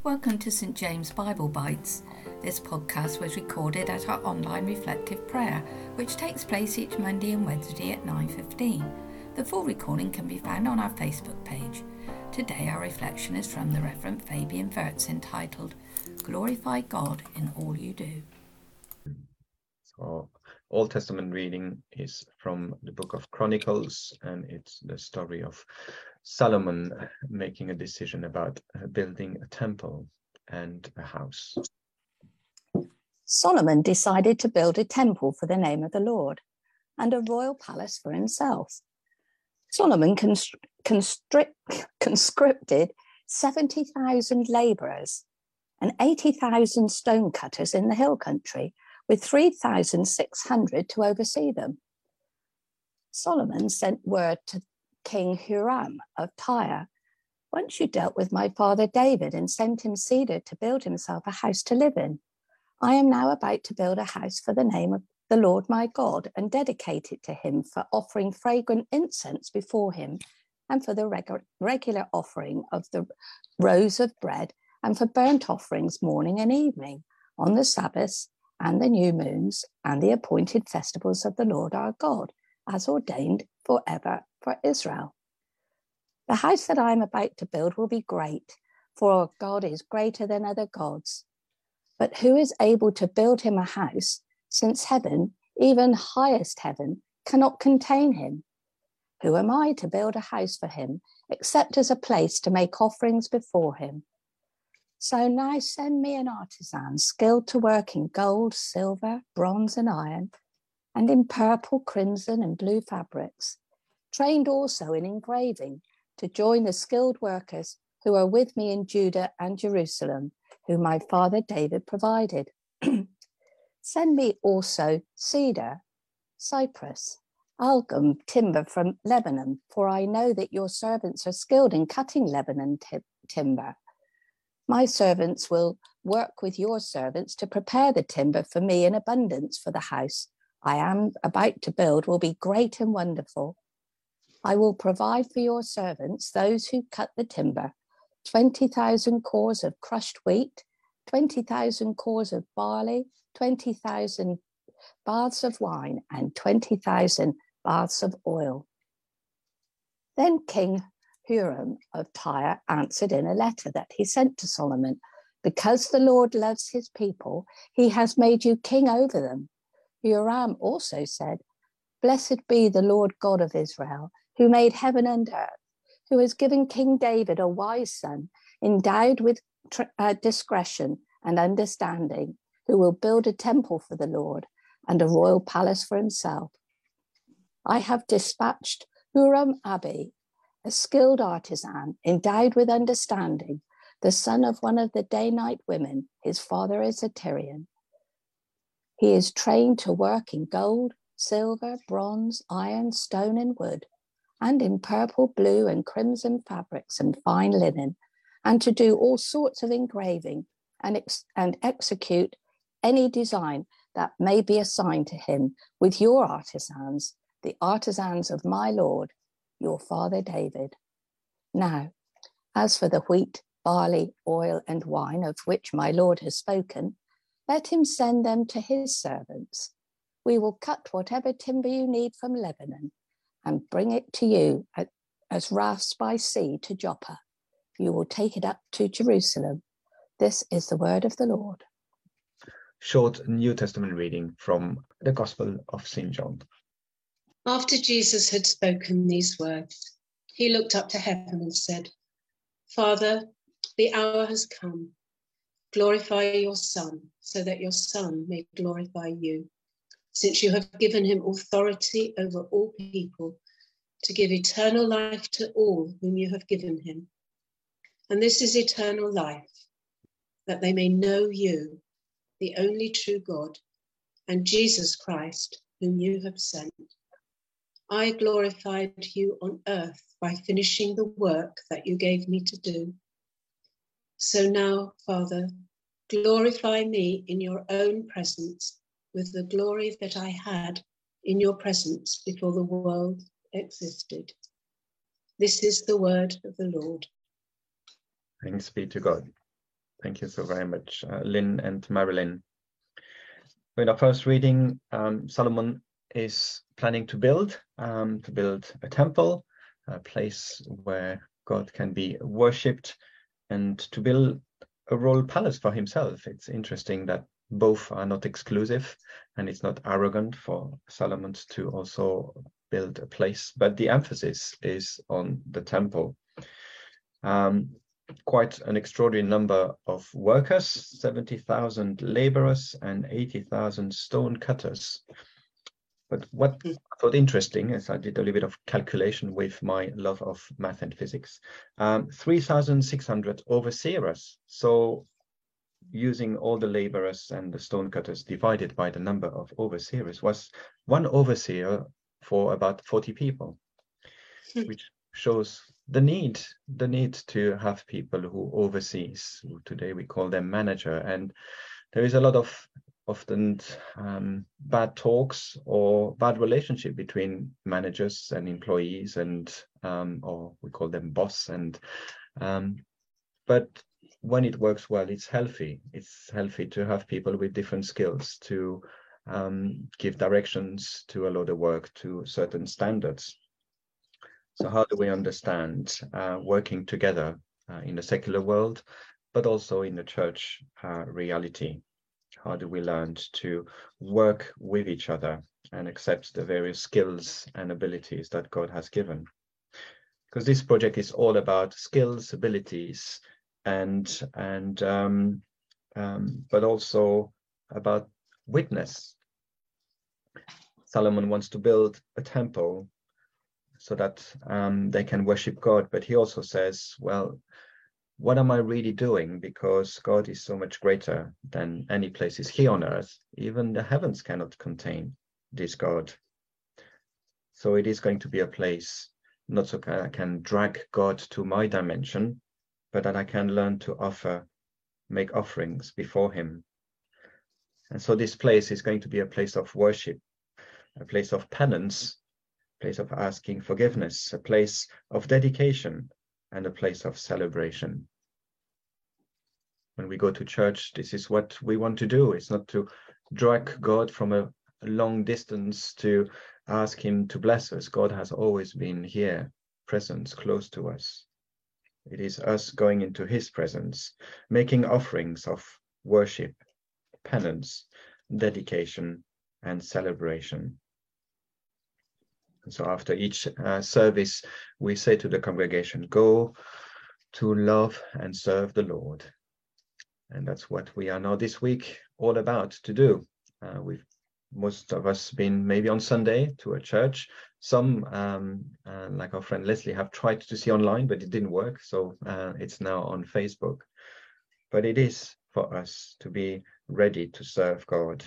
Welcome to St James Bible Bites. This podcast was recorded at our online reflective prayer, which takes place each Monday and Wednesday at 9:15. The full recording can be found on our Facebook page. Today our reflection is from the Reverend Fabian Wirtz entitled, Glorify God in All You Do. So, Old Testament reading is from the book of Chronicles, and it's the story of Solomon making a decision about building a temple and a house. Solomon decided to build a temple for the name of the Lord and a royal palace for himself. Solomon conscripted 70,000 labourers and 80,000 stonecutters in the hill country, with 3,600 to oversee them. Solomon sent word to King Hiram of Tyre, "Once you dealt with my father David and sent him cedar to build himself a house to live in. I am now about to build a house for the name of the Lord my God and dedicate it to him for offering fragrant incense before him and for the regular offering of the rows of bread and for burnt offerings morning and evening on the Sabbaths and the new moons and the appointed festivals of the Lord our God, as ordained forever for Israel. The house that I am about to build will be great, for God is greater than other gods. But who is able to build him a house, since heaven, even highest heaven, cannot contain him? Who am I to build a house for him, except as a place to make offerings before him? So now send me an artisan skilled to work in gold, silver, bronze, and iron, and in purple, crimson, and blue fabrics, trained also in engraving, to join the skilled workers who are with me in Judah and Jerusalem, who my father David provided. Send me also cedar, cypress, algum, timber from Lebanon, for I know that your servants are skilled in cutting Lebanon timber. My servants will work with your servants to prepare the timber for me in abundance, for the house I am about to build will be great and wonderful. I will provide for your servants, those who cut the timber, 20,000 cores of crushed wheat, 20,000 cores of barley, 20,000 baths of wine, and 20,000 baths of oil." Then King Hiram of Tyre answered in a letter that he sent to Solomon, "Because the Lord loves his people, he has made you king over them." Hiram also said, "Blessed be the Lord God of Israel, who made heaven and earth, who has given King David a wise son, endowed with discretion and understanding, who will build a temple for the Lord and a royal palace for himself. I have dispatched Huram-Abi, a skilled artisan, endowed with understanding, the son of one of the Danite women. His father is a Tyrian. He is trained to work in gold, silver, bronze, iron, stone, and wood, and in purple, blue, and crimson fabrics and fine linen, and to do all sorts of engraving and execute any design that may be assigned to him with your artisans, the artisans of my Lord, your father David. Now, as for the wheat, barley, oil, and wine of which my Lord has spoken, let him send them to his servants. We will cut whatever timber you need from Lebanon and bring it to you as rafts by sea to Joppa. You will take it up to Jerusalem. This is the word of the Lord." Short New Testament reading from the Gospel of St. John. After Jesus had spoken these words, he looked up to heaven and said, "Father, the hour has come. Glorify your Son, so that your Son may glorify you, since you have given him authority over all people, to give eternal life to all whom you have given him. And this is eternal life, that they may know you, the only true God, and Jesus Christ, whom you have sent. I glorified you on earth by finishing the work that you gave me to do. So now, Father, glorify me in your own presence with the glory that I had in your presence before the world existed." This is the word of the Lord. Thanks be to God. Thank you so very much, Lynn and Marilyn. In our first reading, Solomon is planning to build a temple, a place where God can be worshipped, and to build a royal palace for himself. It's interesting that both are not exclusive, and it's not arrogant for Solomon to also build a place, but the emphasis is on the temple. Quite an extraordinary number of workers, 70,000 laborers and 80,000 stone cutters. But what I thought interesting is I did a little bit of calculation with my love of math and physics. 3,600 overseers. So using all the laborers and the stone cutters divided by the number of overseers was one overseer for about 40 people, which shows the need to have people who oversees. Today we call them manager, and there is a lot of often bad talks or bad relationship between managers and employees, and or we call them boss. And but when it works well, it's healthy. It's healthy to have people with different skills to give directions, to allow the work to certain standards. So how do we understand working together in the secular world, but also in the church reality? How do we learn to work with each other and accept the various skills and abilities that God has given? Because this project is all about skills, abilities, and but also about witness. Solomon wants to build a temple so that they can worship God, but he also says, well, what am I really doing? Because God is so much greater than any places here on earth. Even the heavens cannot contain this God. So it is going to be a place, not so I can drag God to my dimension, but that I can learn to make offerings before him. And so this place is going to be a place of worship, a place of penance, a place of asking forgiveness, a place of dedication, and a place of celebration. When we go to church, this is what we want to do. It's not to drag God from a long distance to ask him to bless us. God has always been here, present, close to us. It is us going into his presence, making offerings of worship, penance, dedication, and celebration. And so after each service, we say to the congregation, go to love and serve the Lord. And that's what we are now this week all about to do. We've most of us been maybe on Sunday to a church. Some, like our friend Leslie, have tried to see online, but it didn't work. So it's now on Facebook. But it is for us to be ready to serve God.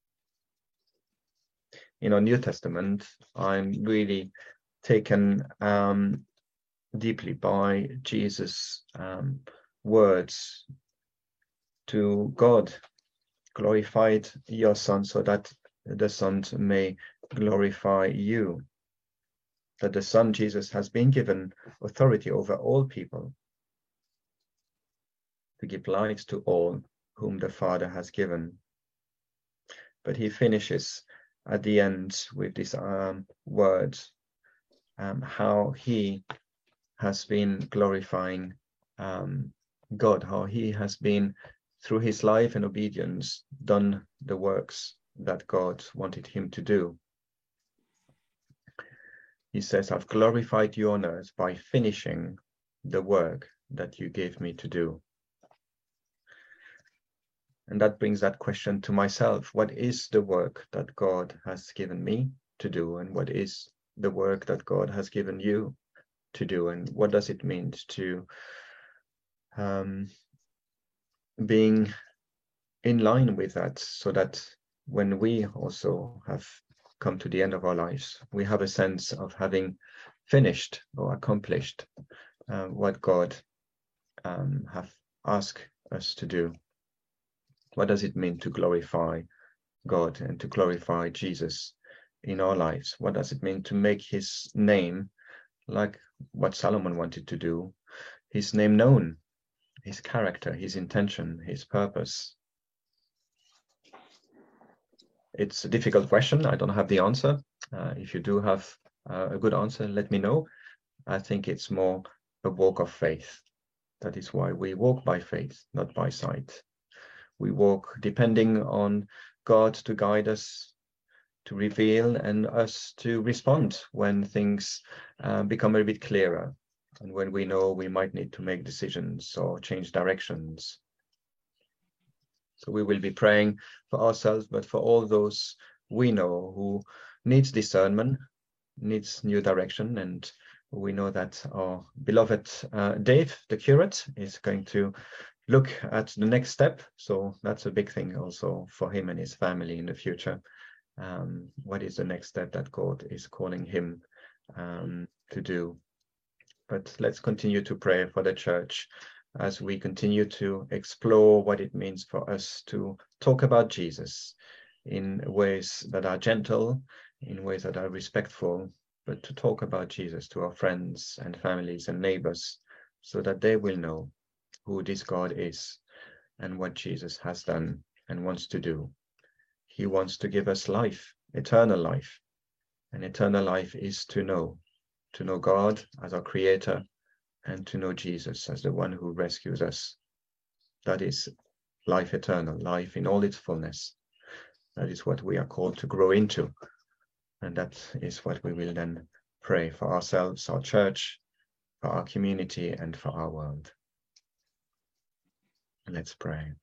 In our New Testament, I'm really taken deeply by Jesus' words to God. Glorified your Son so that the Son may glorify you. That the Son, Jesus, has been given authority over all people to give lives to all whom the Father has given. But he finishes at the end with these words, how he has been glorifying God, how he has been, through his life and obedience, done the works that God wanted him to do. He says, I've glorified you on earth by finishing the work that you gave me to do. And that brings that question to myself. What is the work that God has given me to do? And what is the work that God has given you to do? And what does it mean to being in line with that, so that when we also have come to the end of our lives, we have a sense of having finished or accomplished what God have asked us to do. What does it mean to glorify God and to glorify Jesus in our lives? What does it mean to make his name, like what Solomon wanted to do, his name known his character, his intention, his purpose? It's a difficult question. I don't have the answer. If you do have a good answer, let me know. I think it's more a walk of faith. That is why we walk by faith, not by sight. We walk depending on God to guide us, to reveal, and us to respond when things become a bit clearer, and when we know we might need to make decisions or change directions. So we will be praying for ourselves, but for all those we know who needs discernment, needs new direction. And we know that our beloved Dave, the curate, is going to look at the next step. So that's a big thing also for him and his family in the future. What is the next step that God is calling him to do? But let's continue to pray for the church as we continue to explore what it means for us to talk about Jesus in ways that are gentle, in ways that are respectful, but to talk about Jesus to our friends and families and neighbors so that they will know who this God is and what Jesus has done and wants to do. He wants to give us life, eternal life. And eternal life is to know God as our creator and to know Jesus as the one who rescues us. That is life eternal, life in all its fullness. That is what we are called to grow into. And that is what we will then pray for ourselves, our church, for our community, and for our world. Let's pray.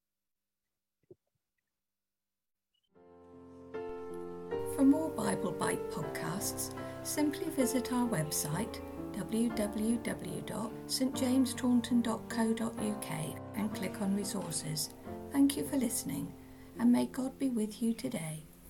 For more Bible Bite podcasts, simply visit our website www.stjamestaunton.co.uk and click on resources. Thank you for listening, and may God be with you today.